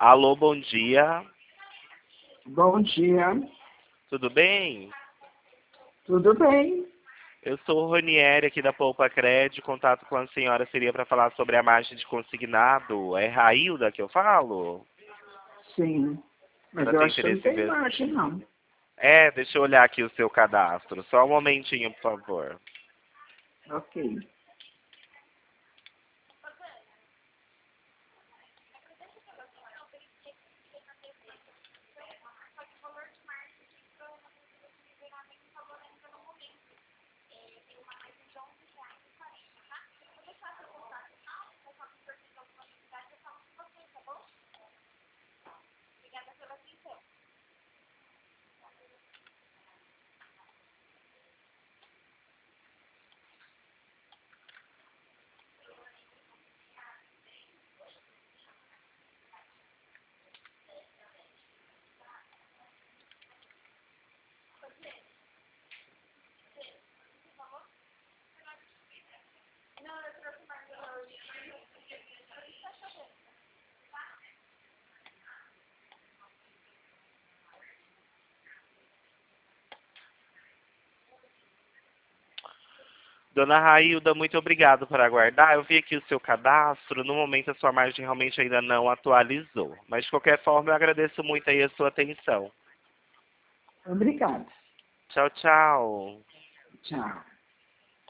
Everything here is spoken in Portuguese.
Alô, bom dia. Bom dia. Tudo bem? Tudo bem? Eu sou o Ronieri aqui da Poupa Cred. Contato com a senhora seria para falar sobre a margem de consignado. É Railda que eu falo? Sim. A Mas senhora eu tem acho que não interesse em tem ver? margem, não. Deixa eu olhar aqui o seu cadastro. Só um momentinho, por favor. Ok. Dona Railda, muito obrigado por aguardar. Eu vi aqui o seu cadastro. No momento, a sua margem realmente ainda não atualizou. Mas, de qualquer forma, eu agradeço muito aí a sua atenção. Obrigada. Tchau, tchau. Tchau.